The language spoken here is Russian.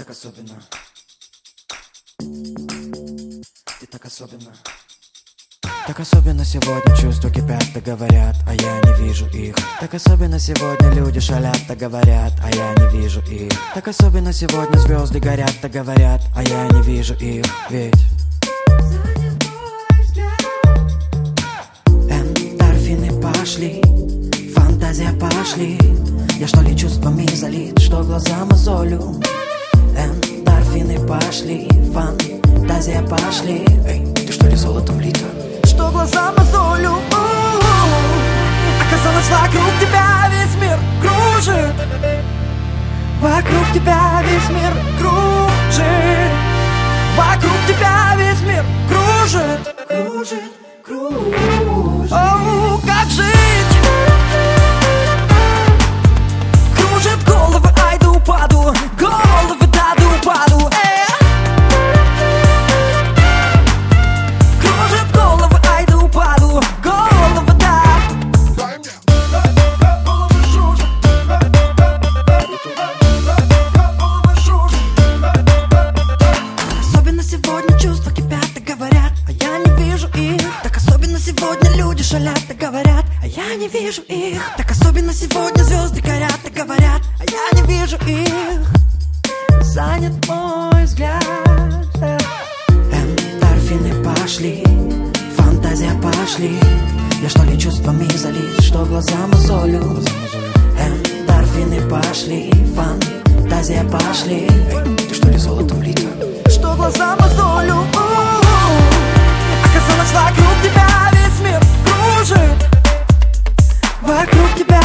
так особенно. Ты так особенно. Так особенно сегодня чувства кипят, так говорят, а я не вижу их. Так особенно сегодня люди шалят, так говорят, а я не вижу их. Так особенно сегодня звезды горят, так говорят, а я не вижу их. Ведь эндорфины пошли, фантазия пошли. Я что ли чувствами залит, что глаза мозолю. Эндорфины пошли, фантазия пошли. Эй, ты что ли золотом лита? Что глаза мозолю. Оказалось, вокруг тебя весь мир кружит. Вокруг тебя весь мир кружит. Вокруг тебя весь мир кружит. Кружит, кружит. Оу, как жить? Кружит головы, ай да упаду. Головы, да да упаду. Кружит головы, ай да упаду. Головы, да. Особенно сегодня чувства кипят, так говорят, а я не вижу их. Так особенно сегодня люди шалят, так говорят, а я не вижу их. Так особенно сегодня звезды горят, так говорят, а я не вижу их. Занят мой взгляд. Эндорфины пошли, фантазия пошли. Я что ли чувствами залит, что глаза мозолю. Эндорфины пошли, фантазия пошли. Ты что ли золотом лита? Что глаза мозолю. Оказалось, вокруг тебя весь мир кружит. Вокруг тебя